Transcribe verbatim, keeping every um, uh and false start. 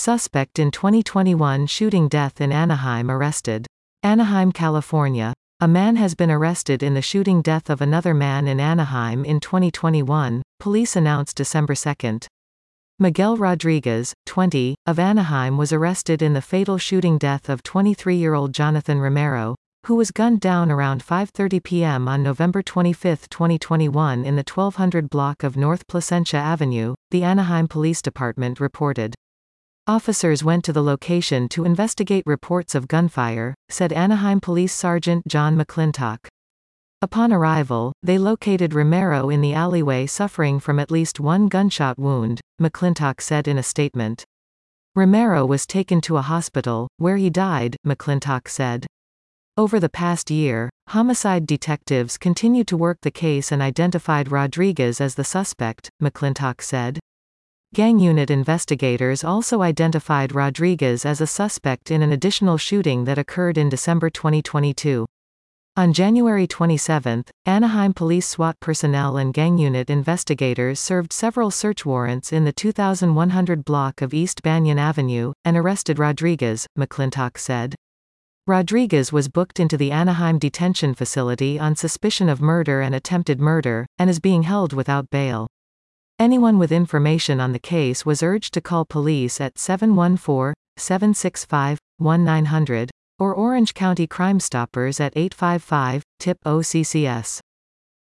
Suspect in twenty twenty-one shooting death in Anaheim arrested. Anaheim, California. A man has been arrested in the shooting death of another man in Anaheim in twenty twenty-one, police announced December second. Miguel Rodriguez, twenty, of Anaheim was arrested in the fatal shooting death of twenty-three-year-old Jonathan Romero, who was gunned down around five thirty p m on November twenty-fifth, twenty twenty-one in the twelve hundred block of North Placentia Avenue, the Anaheim Police Department reported. Officers went to the location to investigate reports of gunfire, said Anaheim Police Sergeant John McClintock. Upon arrival, they located Romero in the alleyway suffering from at least one gunshot wound, McClintock said in a statement. Romero was taken to a hospital, where he died, McClintock said. Over the past year, homicide detectives continued to work the case and identified Rodriguez as the suspect, McClintock said. Gang unit investigators also identified Rodriguez as a suspect in an additional shooting that occurred in December twenty twenty-two. On January twenty-seventh, Anaheim Police SWAT personnel and gang unit investigators served several search warrants in the two thousand one hundred block of East Banyan Avenue, and arrested Rodriguez, McClintock said. Rodriguez was booked into the Anaheim detention facility on suspicion of murder and attempted murder, and is being held without bail. Anyone with information on the case was urged to call police at seven one four, seven six five, one nine zero zero, or Orange County Crime Stoppers at eight five five, T I P O C C S.